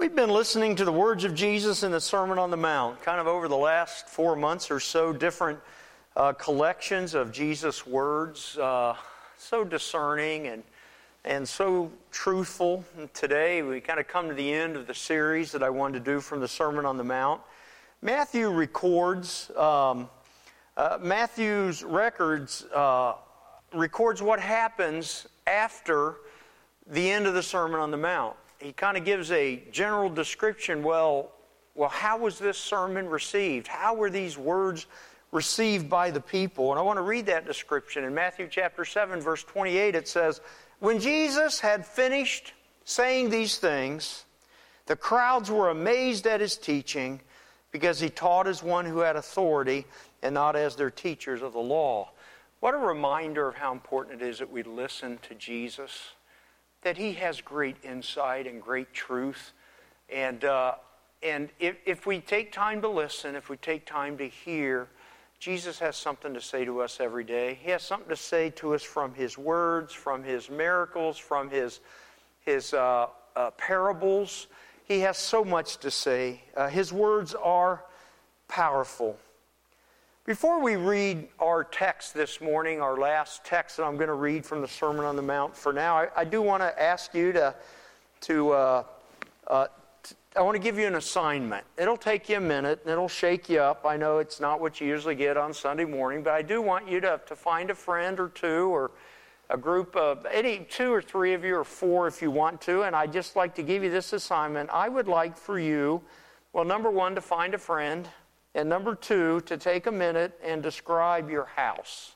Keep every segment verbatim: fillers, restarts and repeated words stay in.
We've been listening to the words of Jesus in the Sermon on the Mount, kind of over the last four months or so, different uh, collections of Jesus' words, uh, so discerning and and so truthful. And today we kind of come to the end of the series that I wanted to do from the Sermon on the Mount. Matthew records, um, uh, Matthew's records uh, records what happens after the end of the Sermon on the Mount. He kind of gives a general description. Well, well, how was this sermon received? How were these words received by the people? And I want to read that description. In Matthew chapter seven, verse twenty-eight, it says, "When Jesus had finished saying these things, the crowds were amazed at his teaching, because he taught as one who had authority and not as their teachers of the law." What a reminder of how important it is that we listen to Jesus, that he has great insight and great truth. And uh, and if, if we take time to listen, if we take time to hear, Jesus has something to say to us every day. He has something to say to us from his words, from his miracles, from his, his uh, uh, parables. He has so much to say. Uh, his words are powerful. Before we read our text this morning, our last text that I'm going to read from the Sermon on the Mount for now, I, I do want to ask you to, to, uh, uh, to, I want to give you an assignment. It'll take you a minute, and it'll shake you up. I know it's not what you usually get on Sunday morning, but I do want you to, to find a friend or two, or a group of, any two or three of you, or four if you want to, and I'd just like to give you this assignment. I would like for you, well, number one, to find a friend. And number two, to take a minute and describe your house.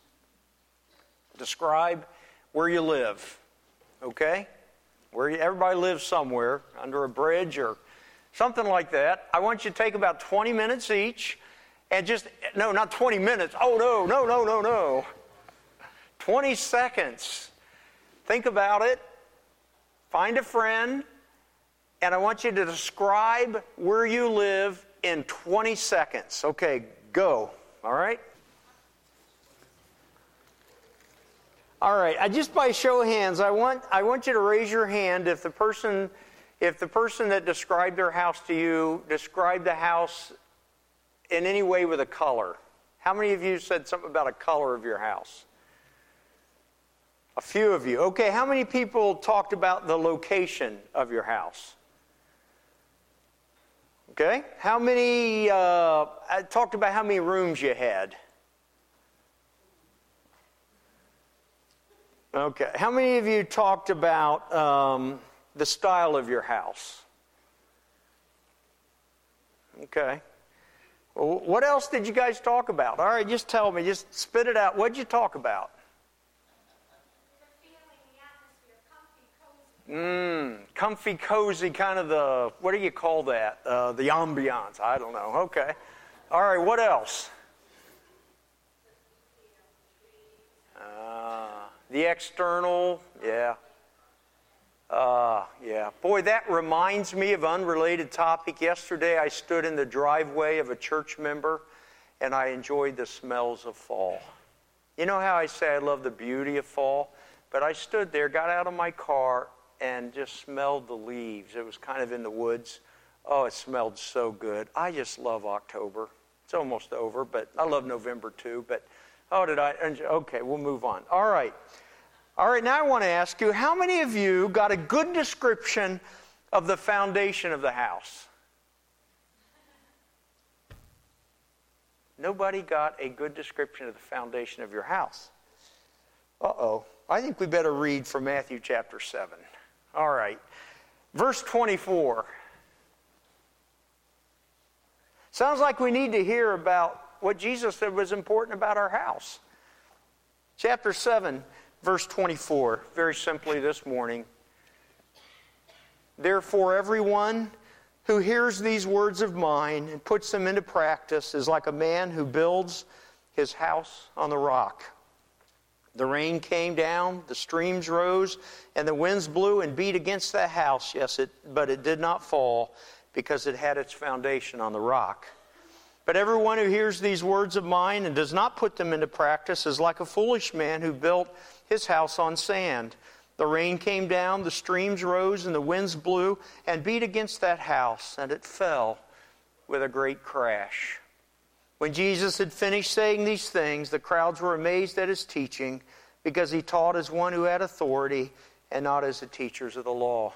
Describe where you live, okay? Where you, everybody lives somewhere, under a bridge or something like that. I want you to take about twenty minutes each, and just, no, not twenty minutes. Oh, no, no, no, no, no. twenty seconds. Think about it. Find a friend, and I want you to describe where you live in twenty seconds. Okay, go. All right? All right. I, just by show of hands, I want I want you to raise your hand if the person if the person that described their house to you described the house in any way with a color. How many of you said something about a color of your house? A few of you. Okay, how many people talked about the location of your house? Okay, how many, uh, I talked about how many rooms you had. Okay, how many of you talked about um, the style of your house? Okay. Well, what else did you guys talk about? All right, just tell me, just spit it out. What did you talk about? Mmm, comfy, cozy, kind of the, what do you call that? Uh, the ambiance. I don't know. Okay. All right, what else? Uh, the external, yeah. Uh, yeah. Boy, that reminds me of an unrelated topic. Yesterday I stood in the driveway of a church member, and I enjoyed the smells of fall. You know how I say I love the beauty of fall? But I stood there, got out of my car, and just smelled the leaves. It was kind of in the woods. Oh, it smelled so good. I just love October. It's almost over, but I love November too. But, oh, did I? Okay, we'll move on. All right. All right, now I want to ask you, how many of you got a good description of the foundation of the house? Nobody got a good description of the foundation of your house. Uh-oh. I think we better read from Matthew chapter seven. All right. Verse twenty-four. Sounds like we need to hear about what Jesus said was important about our house. Chapter seven, verse twenty-four. Very simply this morning. "Therefore everyone who hears these words of mine and puts them into practice is like a man who builds his house on the rock. The rain came down, the streams rose, and the winds blew and beat against that house. Yes, it, but it did not fall, because it had its foundation on the rock. But everyone who hears these words of mine and does not put them into practice is like a foolish man who built his house on sand. The rain came down, the streams rose, and the winds blew and beat against that house, and it fell with a great crash. When Jesus had finished saying these things, the crowds were amazed at his teaching, because he taught as one who had authority and not as the teachers of the law.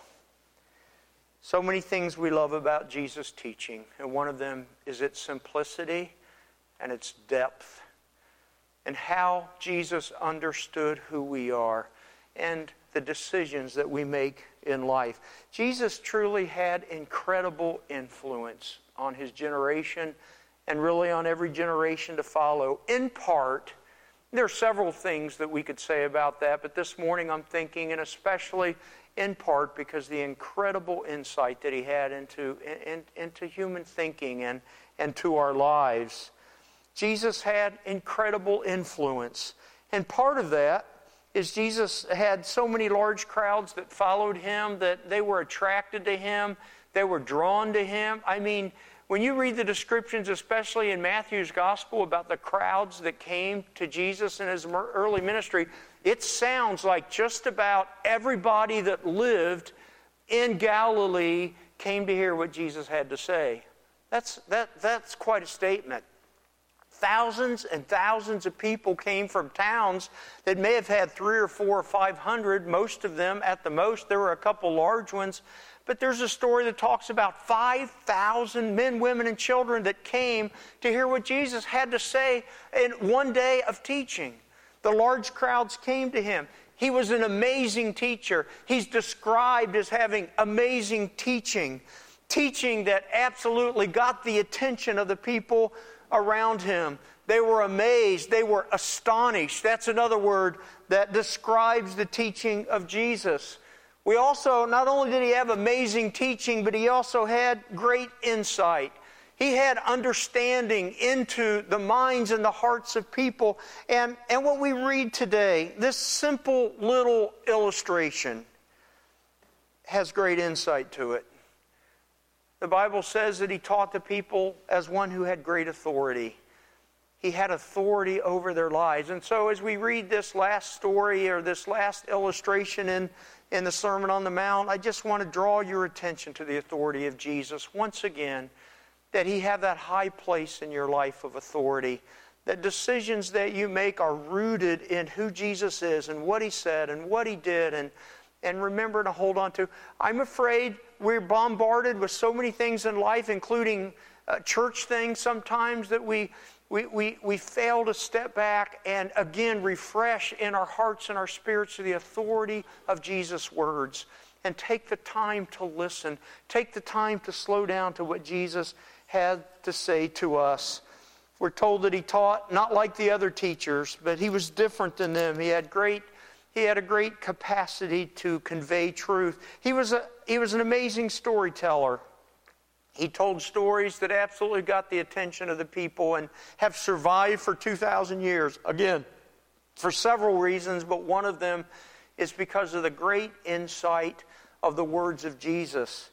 So many things we love about Jesus' teaching, and one of them is its simplicity and its depth, and how Jesus understood who we are and the decisions that we make in life. Jesus truly had incredible influence on his generation and really on every generation to follow. In part, there are several things that we could say about that, but this morning I'm thinking, and especially in part because the incredible insight that he had into, in, into human thinking and, and to our lives. Jesus had incredible influence. And part of that is Jesus had so many large crowds that followed him, that they were attracted to him, they were drawn to him. I mean, when you read the descriptions, especially in Matthew's gospel, about the crowds that came to Jesus in his early ministry, it sounds like just about everybody that lived in Galilee came to hear what Jesus had to say. That's, that, that's quite a statement. Thousands and thousands of people came from towns that may have had three or four or five hundred, most of them at the most. There were a couple large ones. But there's a story that talks about five thousand men, women, and children that came to hear what Jesus had to say in one day of teaching. The large crowds came to him. He was an amazing teacher. He's described as having amazing teaching. Teaching that absolutely got the attention of the people around him. They were amazed. They were astonished. That's another word that describes the teaching of Jesus. We also, not only did he have amazing teaching, but he also had great insight. He had understanding into the minds and the hearts of people. And, and what we read today, this simple little illustration, has great insight to it. The Bible says that he taught the people as one who had great authority. He had authority over their lives. And so as we read this last story or this last illustration in, in the Sermon on the Mount, I just want to draw your attention to the authority of Jesus once again, that he had that high place in your life of authority, that decisions that you make are rooted in who Jesus is and what he said and what he did, and And remember to hold on to. I'm afraid we're bombarded with so many things in life, including uh, church things sometimes, that we, we, we, we fail to step back and again refresh in our hearts and our spirits to the authority of Jesus' words. And take the time to listen. Take the time to slow down to what Jesus had to say to us. We're told that he taught not like the other teachers, but he was different than them. He had great He had a great capacity to convey truth. He was a he was an amazing storyteller. He told stories that absolutely got the attention of the people and have survived for two thousand years. Again, for several reasons, but one of them is because of the great insight of the words of Jesus.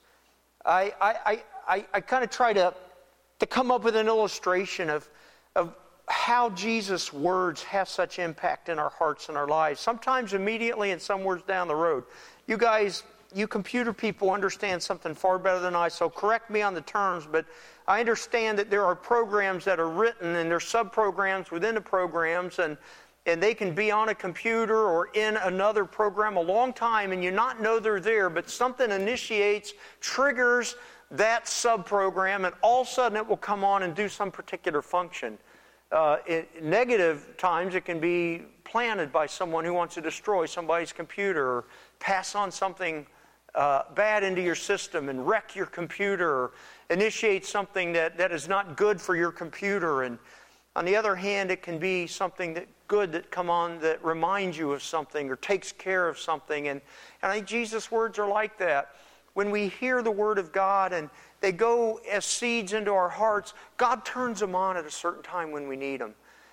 I I I, I kind of try to to come up with an illustration of of how Jesus' words have such impact in our hearts and our lives, sometimes immediately and some words down the road. You guys, you computer people understand something far better than I, so correct me on the terms, but I understand that there are programs that are written and there's sub-programs within the programs, and, and they can be on a computer or in another program a long time and you not know they're there, but something initiates, triggers that sub-program, and all of a sudden it will come on and do some particular function. Uh, in negative times, it can be planted by someone who wants to destroy somebody's computer or pass on something uh, bad into your system and wreck your computer or initiate something that, that is not good for your computer. And on the other hand, it can be something that good that come on that reminds you of something or takes care of something. And, and I think Jesus' words are like that. When we hear the Word of God and they go as seeds into our hearts, God turns them on at a certain time when we need them.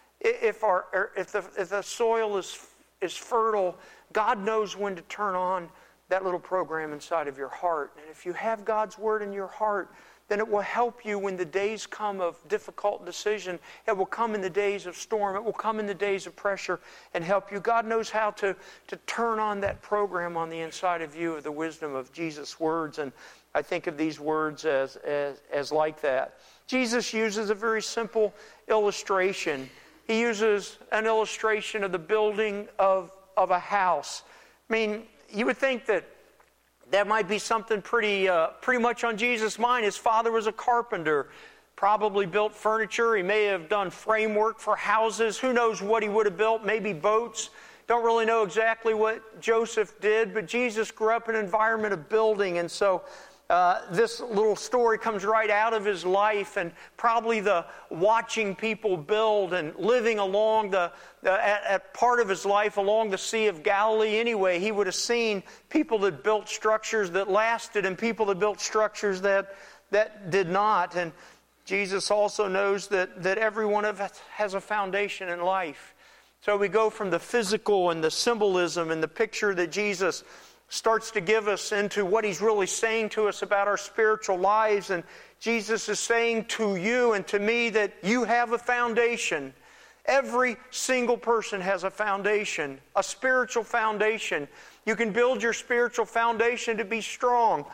If, our, if, the, if the soil is, is fertile, God knows when to turn on that little program inside of your heart. And if you have God's Word in your heart, then it will help you when the days come of difficult decision. It will come in the days of storm. It will come in the days of pressure and help you. God knows how to, to turn on that program on the inside of you of the wisdom of Jesus' words. And I think of these words as, as, as like that. Jesus uses a very simple illustration. He uses an illustration of the building of, of a house. I mean, you would think that that might be something pretty uh, pretty much on Jesus' mind. His father was a carpenter, probably built furniture. He may have done framework for houses. Who knows what he would have built? Maybe boats. Don't really know exactly what Joseph did, but Jesus grew up in an environment of building, and so Uh, this little story comes right out of his life, and probably the watching people build and living along the, the at, at part of his life along the Sea of Galilee anyway. He would have seen people that built structures that lasted and people that built structures that that did not. And Jesus also knows that, that every one of us has a foundation in life. So we go from the physical and the symbolism and the picture that Jesus starts to give us into what He's really saying to us about our spiritual lives. And Jesus is saying to you and to me that you have a foundation. Every single person has a foundation, a spiritual foundation. You can build your spiritual foundation to be strong,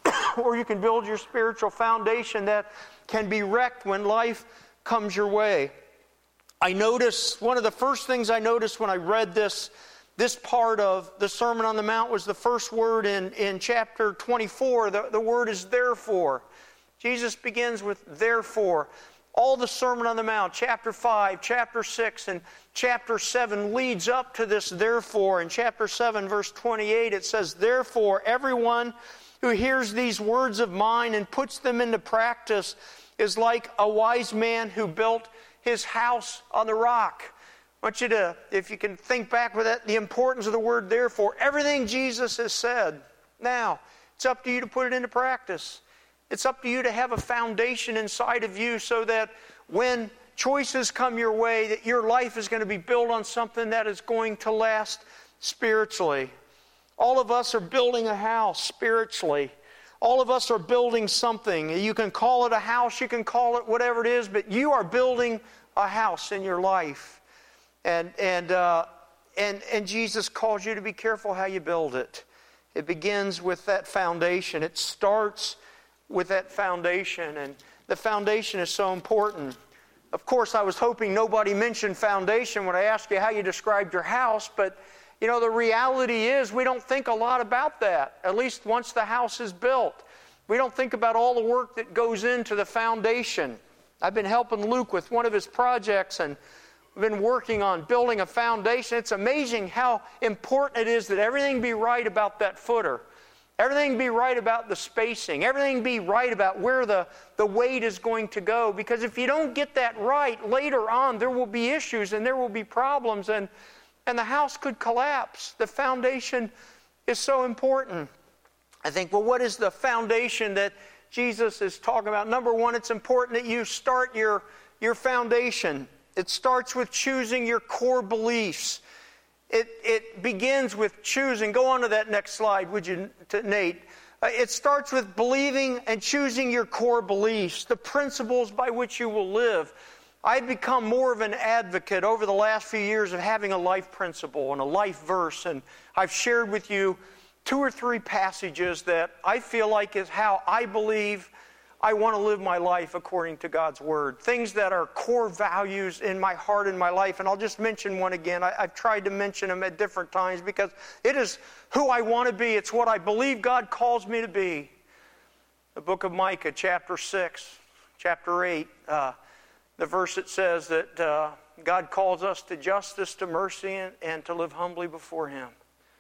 or you can build your spiritual foundation that can be wrecked when life comes your way. I noticed, one of the first things I noticed when I read this This part of the Sermon on the Mount was the first word in, in chapter twenty-four. The, the word is therefore. Jesus begins with therefore. All the Sermon on the Mount, chapter five, chapter six, and chapter seven leads up to this therefore. In chapter seven, verse twenty-eight, it says, "Therefore, everyone who hears these words of mine and puts them into practice is like a wise man who built his house on the rock." I want you to, if you can think back with that, the importance of the word therefore. Everything Jesus has said. Now, it's up to you to put it into practice. It's up to you to have a foundation inside of you so that when choices come your way, that your life is going to be built on something that is going to last spiritually. All of us are building a house spiritually. All of us are building something. You can call it a house, you can call it whatever it is, but you are building a house in your life. And and uh, and and Jesus calls you to be careful how you build it. It begins with that foundation. It starts with that foundation, and the foundation is so important. Of course, I was hoping nobody mentioned foundation when I asked you how you described your house, but you know, the reality is we don't think a lot about that, at least once the house is built. We don't think about all the work that goes into the foundation. I've been helping Luke with one of his projects, and we've been working on building a foundation. It's amazing how important it is that everything be right about that footer. Everything be right about the spacing. Everything be right about where the, the weight is going to go. Because if you don't get that right, later on there will be issues and there will be problems, and, and the house could collapse. The foundation is so important. I think, well, what is the foundation that Jesus is talking about? Number one, it's important that you start your, your foundation. It starts with choosing your core beliefs. It, it begins with choosing. Go on to that next slide, would you, Nate? Uh, it starts with believing and choosing your core beliefs, the principles by which you will live. I've become more of an advocate over the last few years of having a life principle and a life verse, and I've shared with you two or three passages that I feel like is how I believe I want to live my life according to God's Word. Things that are core values in my heart and my life. And I'll just mention one again. I, I've tried to mention them at different times because it is who I want to be. It's what I believe God calls me to be. The book of Micah, chapter six, chapter eight, uh, the verse that says that uh, God calls us to justice, to mercy, and, and to live humbly before Him.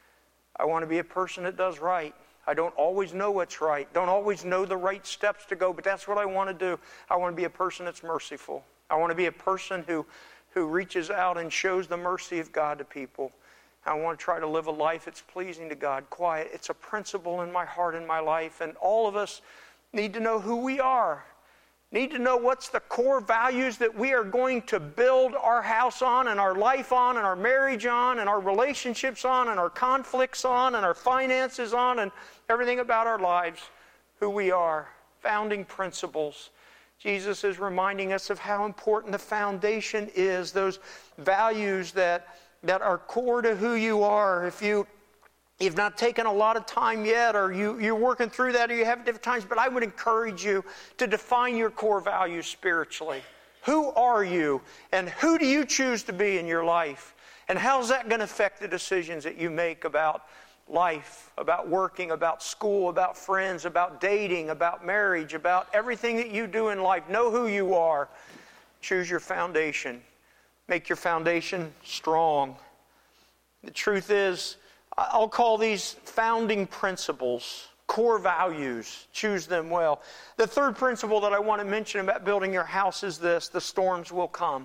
I want to be a person that does right. I don't always know what's right, don't always know the right steps to go, but that's what I want to do. I want to be a person that's merciful. I want to be a person who, who reaches out and shows the mercy of God to people. I want to try to live a life that's pleasing to God, quiet. It's a principle in my heart and my life, and all of us need to know who we are. Need to know what's the core values that we are going to build our house on and our life on and our marriage on and our relationships on and our conflicts on and our finances on and everything about our lives, who we are, founding principles. Jesus is reminding us of how important the foundation is, those values that, that are core to who you are. If you You've not taken a lot of time yet, or you, you're working through that, or you have different times, but I would encourage you to define your core values spiritually. Who are you, and who do you choose to be in your life? And how's that going to affect the decisions that you make about life, about working, about school, about friends, about dating, about marriage, about everything that you do in life? Know who you are. Choose your foundation. Make your foundation strong. The truth is, I'll call these founding principles, core values. Choose them well. The third principle that I want to mention about building your house is this: the storms will come.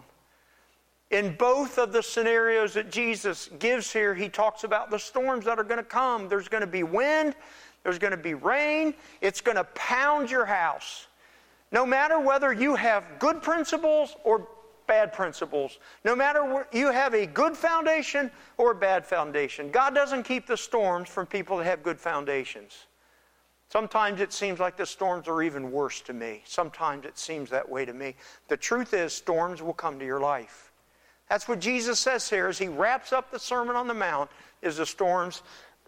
In both of the scenarios that Jesus gives here, he talks about the storms that are going to come. There's going to be wind. There's going to be rain. It's going to pound your house. No matter whether you have good principles or bad principles, no matter where you have a good foundation or a bad foundation, God doesn't keep the storms from people that have good foundations. Sometimes it seems like the storms are even worse to me. Sometimes it seems that way to me. The truth is, storms will come to your life. That's what Jesus says here as he wraps up the Sermon on the Mount, is the storms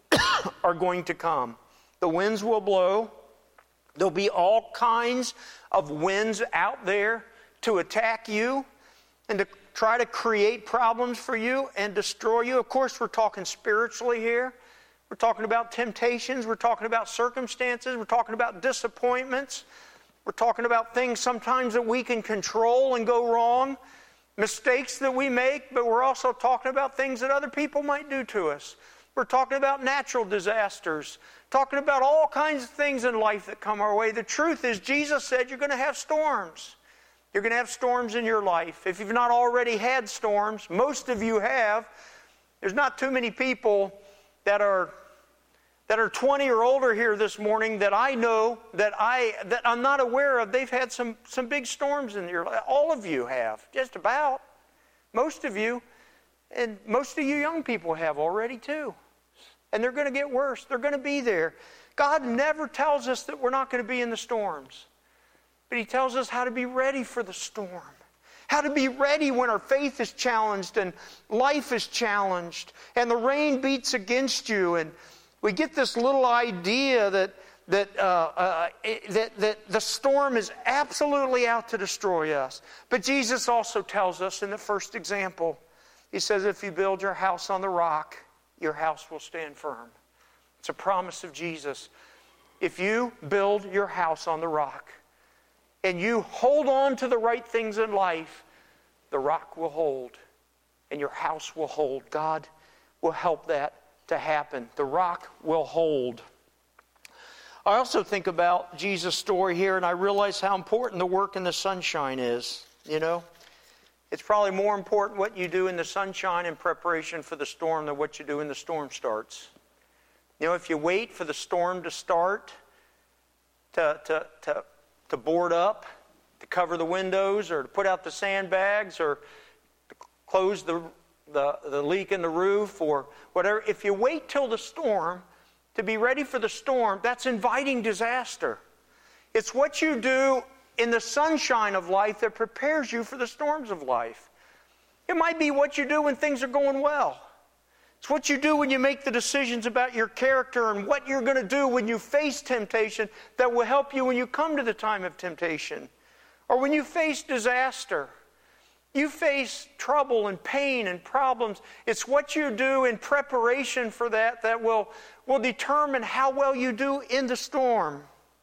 are going to come. The winds will blow. There'll be all kinds of winds out there to attack you and to try to create problems for you and destroy you. Of course, we're talking spiritually here. We're talking about temptations. We're talking about circumstances. We're talking about disappointments. We're talking about things sometimes that we can control and go wrong, mistakes that we make, but we're also talking about things that other people might do to us. We're talking about natural disasters, talking about all kinds of things in life that come our way. The truth is, Jesus said you're going to have storms. You're going to have storms in your life. If you've not already had storms, most of you have. There's not too many people that are that are twenty or older here this morning that I know, that, I, that I'm not aware of. They've had some, some big storms in your life. All of you have, just about. Most of you. And most of you young people have already too. And they're going to get worse. They're going to be there. God never tells us that we're not going to be in the storms. But he tells us how to be ready for the storm. How to be ready when our faith is challenged and life is challenged and the rain beats against you. And we get this little idea that, that, uh, uh, that, that the storm is absolutely out to destroy us. But Jesus also tells us in the first example, he says, if you build your house on the rock, your house will stand firm. It's a promise of Jesus. If you build your house on the rock, and you hold on to the right things in life, the rock will hold, and your house will hold. God will help that to happen. The rock will hold. I also think about Jesus' story here, and I realize how important the work in the sunshine is. You know, it's probably more important what you do in the sunshine in preparation for the storm than what you do when the storm starts. You know, if you wait for the storm to start, to to to to board up, to cover the windows, or to put out the sandbags, or to close the, the, the leak in the roof, or whatever. If you wait till the storm to be ready for the storm, that's inviting disaster. It's what you do in the sunshine of life that prepares you for the storms of life. It might be what you do when things are going well. It's what you do when you make the decisions about your character and what you're going to do when you face temptation that will help you when you come to the time of temptation. Or when you face disaster. You face trouble and pain and problems. It's what you do in preparation for that that will, will determine how well you do in the storm.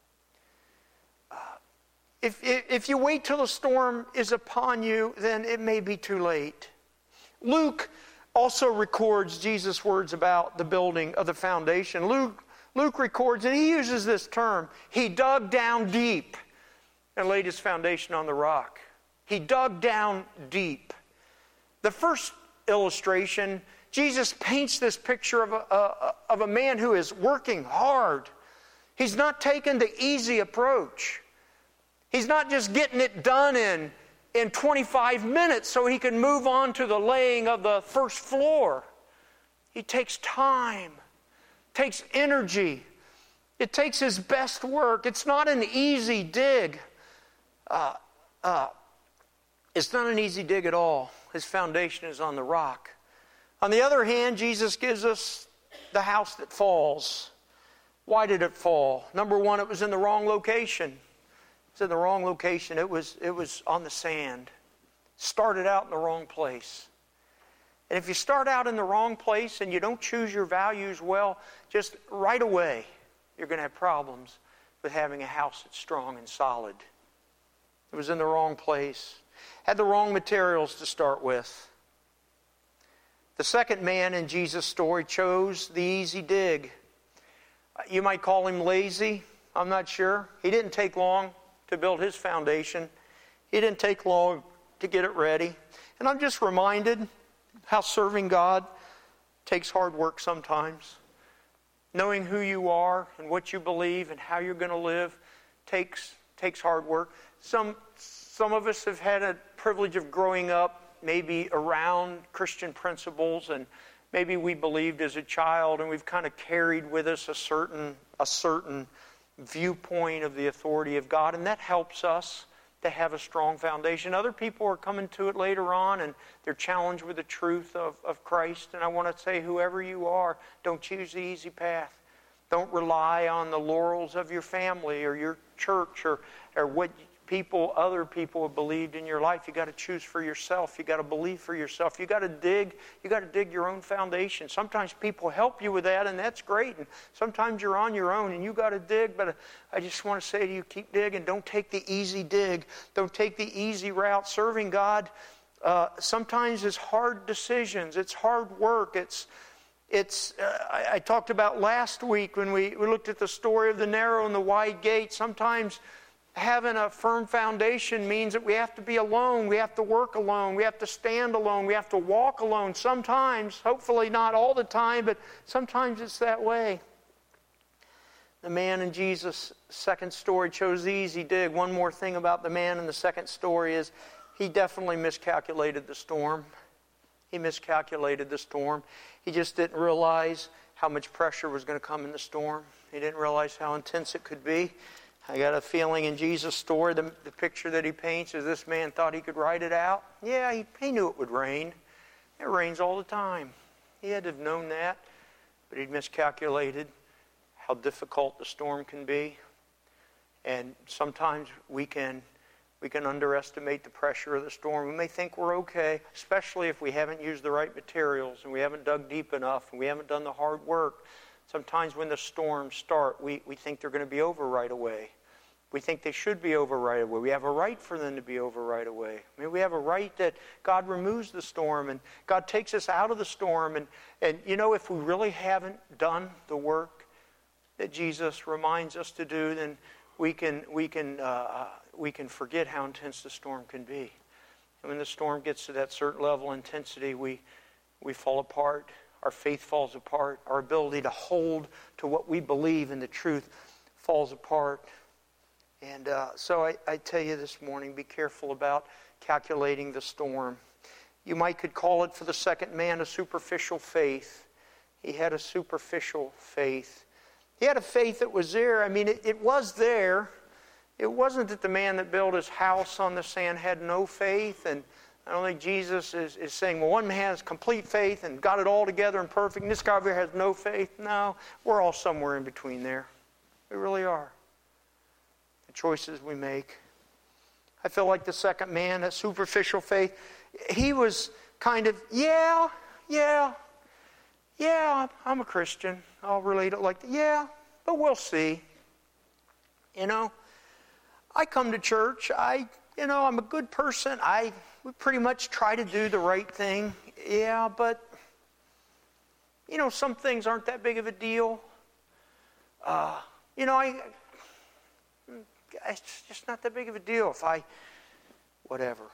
Uh, if, if, if you wait till the storm is upon you, then it may be too late. Luke also records Jesus' words about the building of the foundation. Luke, Luke records, and he uses this term, he dug down deep and laid his foundation on the rock. He dug down deep. The first illustration, Jesus paints this picture of a, a, of a man who is working hard. He's not taking the easy approach. He's not just getting it done in, in twenty-five minutes so he can move on to the laying of the first floor. He takes time, takes energy. It takes his best work. It's not an easy dig. Uh, uh, it's not an easy dig at all. His foundation is on the rock. On the other hand, Jesus gives us the house that falls. Why did it fall? Number one, it was in the wrong location. It was in the wrong location. It was, it was on the sand. Started out in the wrong place. And if you start out in the wrong place and you don't choose your values well, just right away, you're going to have problems with having a house that's strong and solid. It was in the wrong place. Had the wrong materials to start with. The second man in Jesus' story chose the easy dig. You might call him lazy. I'm not sure. He didn't take long to build his foundation. He didn't take long to get it ready. And I'm just reminded how serving God takes hard work sometimes. Knowing who you are and what you believe and how you're going to live takes takes hard work. Some some of us have had a privilege of growing up maybe around Christian principles, and maybe we believed as a child, and we've kind of carried with us a certain a certain viewpoint of the authority of God, and that helps us to have a strong foundation. Other people are coming to it later on, and they're challenged with the truth of, of Christ. And I want to say, whoever you are, don't choose the easy path. Don't rely on the laurels of your family or your church or, or what people, other people have believed in your life. You got to choose for yourself. You got to believe for yourself. You got to dig. You got to dig your own foundation. Sometimes people help you with that, and that's great. And sometimes you're on your own, and you got to dig. But I just want to say to you, keep digging. Don't take the easy dig. Don't take the easy route. Serving God uh, sometimes is hard decisions. It's hard work. It's It's. Uh, I, I talked about last week when we, we looked at the story of the narrow and the wide gate. Sometimes having a firm foundation means that we have to be alone. We have to work alone. We have to stand alone. We have to walk alone. Sometimes, hopefully not all the time, but sometimes it's that way. The man in Jesus' second story chose the easy dig. One more thing about the man in the second story is he definitely miscalculated the storm. He miscalculated the storm. He just didn't realize how much pressure was going to come in the storm. He didn't realize how intense it could be. I got a feeling in Jesus' story, the, the picture that he paints is this man thought he could ride it out. Yeah, he, he knew it would rain. It rains all the time. He had to have known that, but he'd miscalculated how difficult the storm can be. And sometimes we can we can underestimate the pressure of the storm. We may think we're okay, especially if we haven't used the right materials and we haven't dug deep enough and we haven't done the hard work. Sometimes when the storms start, we, we think they're going to be over right away. We think they should be over right away. We have a right for them to be over right away. I mean, we have a right that God removes the storm and God takes us out of the storm. And, and you know, if we really haven't done the work that Jesus reminds us to do, then we can we can uh, we can forget how intense the storm can be. And when the storm gets to that certain level of intensity, we we fall apart. Our faith falls apart. Our ability to hold to what we believe in the truth falls apart. And uh, so I, I tell you this morning, be careful about calculating the storm. You might could call it for the second man a superficial faith. He had a superficial faith. He had a faith that was there. I mean, it, it was there. It wasn't that the man that built his house on the sand had no faith. And I don't think Jesus is, is saying, well, one man has complete faith and got it all together and perfect, and this guy over here has no faith. No, we're all somewhere in between there. We really are. The choices we make. I feel like the second man, that superficial faith, he was kind of, yeah, yeah, yeah, I'm a Christian. I'll relate it like that. Yeah, but we'll see. You know, I come to church. I, you know, I'm a good person. I we pretty much try to do the right thing. Yeah, but, you know, some things aren't that big of a deal. Uh, you know, I, it's just not that big of a deal if I, whatever.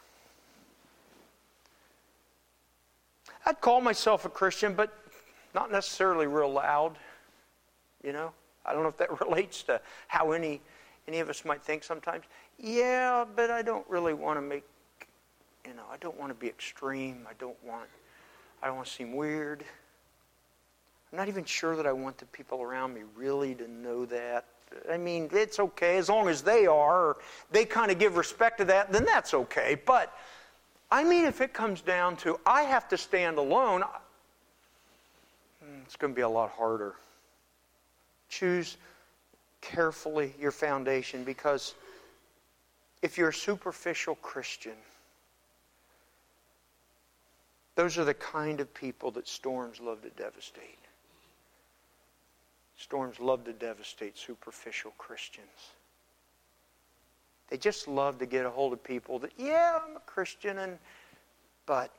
I'd call myself a Christian, but not necessarily real loud. You know, I don't know if that relates to how any Any of us might think sometimes, yeah, but I don't really want to make, you know, I don't want to be extreme. I don't want, I don't want to seem weird. I'm not even sure that I want the people around me really to know that. I mean, it's okay as long as they are, or they kind of give respect to that, then that's okay. But, I mean, if it comes down to I have to stand alone, it's going to be a lot harder. Choose carefully your foundation, because if you're a superficial Christian, those are the kind of people that storms love to devastate. Storms love to devastate superficial Christians. They just love to get a hold of people that, yeah, I'm a Christian, and but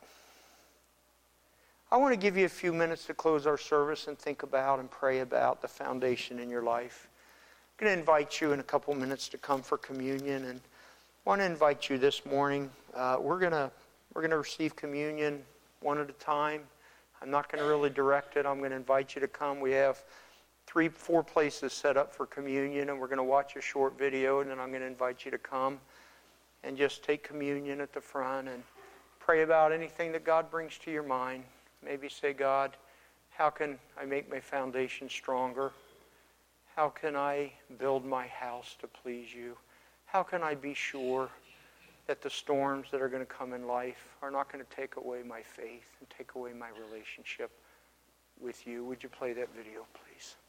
I want to give you a few minutes to close our service and think about and pray about the foundation in your life. I'm going to invite you in a couple minutes to come for communion, and I want to invite you this morning. Uh, we're going to we're going to receive communion one at a time. I'm not going to really direct it. I'm going to invite you to come. We have three, four places set up for communion, and we're going to watch a short video, and then I'm going to invite you to come and just take communion at the front and pray about anything that God brings to your mind. Maybe say, God, how can I make my foundation stronger? How can I build my house to please you? How can I be sure that the storms that are going to come in life are not going to take away my faith and take away my relationship with you? Would you play that video, please?